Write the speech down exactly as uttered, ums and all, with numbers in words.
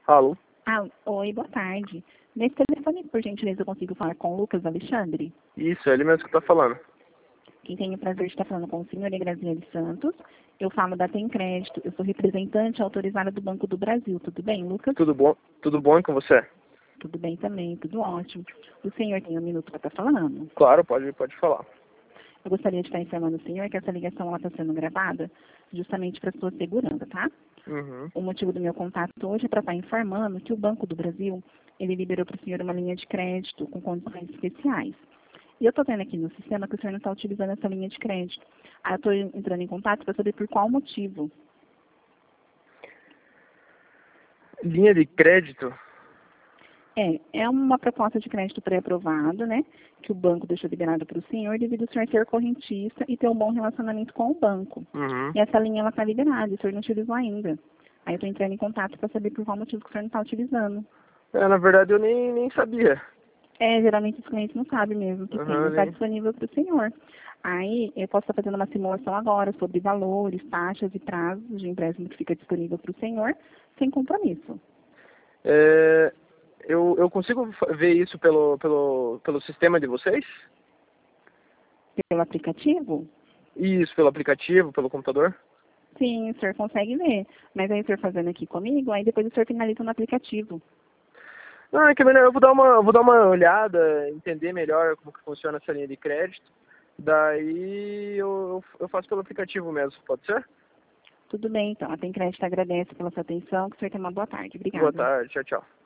Alô? Ah, oi, boa tarde. Nesse telefone, por gentileza, eu consigo falar com o Lucas Alexandre? Isso, é ele mesmo que tá falando. Quem tem o prazer de estar falando com o senhor é Graziele Santos. Eu falo da Tem Crédito. Eu sou representante autorizada do Banco do Brasil. Tudo bem, Lucas? Tudo bom? Tudo bom com você? Tudo bem também, tudo ótimo. O senhor tem um minuto para estar falando? Claro, pode, pode falar. Eu gostaria de estar informando o senhor que essa ligação está sendo gravada justamente para sua segurança, tá? Uhum. O motivo do meu contato hoje é para estar informando que o Banco do Brasil, ele liberou para o senhor uma linha de crédito com condições especiais. E eu estou vendo aqui no sistema que o senhor não está utilizando essa linha de crédito. Aí eu estou entrando em contato para saber por qual motivo. Linha de crédito? É, é uma proposta de crédito pré-aprovado, né? Que o banco deixou liberado para o senhor devido ao senhor ser correntista e ter um bom relacionamento com o banco. Uhum. E essa linha ela está liberada, e o senhor não utilizou ainda. Aí eu estou entrando em contato para saber por qual motivo que o senhor não está utilizando. É, na verdade eu nem, nem sabia. É, geralmente os clientes não sabem mesmo que tem, Uhum, não está nem... disponível para o senhor. Aí eu posso estar fazendo uma simulação agora sobre valores, taxas e prazos de empréstimo que fica disponível para o senhor, sem compromisso. É, eu, eu consigo fa- ver isso pelo, pelo, pelo sistema de vocês? Pelo aplicativo? Isso, pelo aplicativo, pelo computador? Sim, o senhor consegue ver. Mas aí o senhor fazendo aqui comigo, aí depois o senhor finaliza no aplicativo. Não, é que é melhor, eu vou dar uma, eu vou dar uma olhada, entender melhor como que funciona essa linha de crédito. Daí eu, eu faço pelo aplicativo mesmo, pode ser? Tudo bem, então. A Tem Crédito agradece pela sua atenção. Que o senhor tenha uma boa tarde. Boa Obrigada. tarde, tchau, tchau.